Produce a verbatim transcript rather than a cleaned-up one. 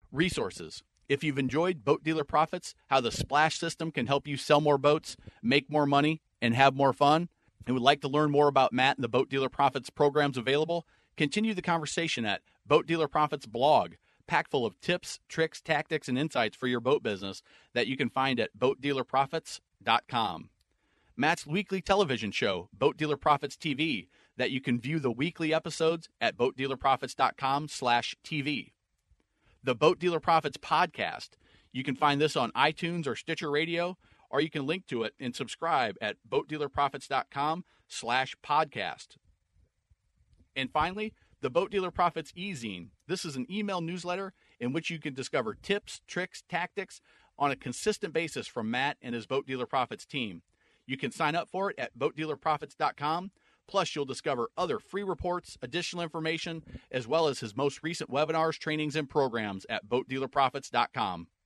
Resources. If you've enjoyed Boat Dealer Profits, how the Splash system can help you sell more boats, make more money, and have more fun, and would like to learn more about Matt and the Boat Dealer Profits programs available, continue the conversation at Boat Dealer Profits blog, packed full of tips, tricks, tactics, and insights for your boat business that you can find at boat dealer profits dot com. Matt's weekly television show, Boat Dealer Profits T V, that you can view the weekly episodes at boat dealer profits dot com slash T V. The Boat Dealer Profits podcast. You can find this on iTunes or Stitcher Radio, or you can link to it and subscribe at boat dealer profits dot com slash podcast. And finally, the Boat Dealer Profits e-zine. This is an email newsletter in which you can discover tips, tricks, tactics on a consistent basis from Matt and his Boat Dealer Profits team. You can sign up for it at boat dealer profits dot com. Plus, you'll discover other free reports, additional information, as well as his most recent webinars, trainings, and programs at boat dealer profits dot com.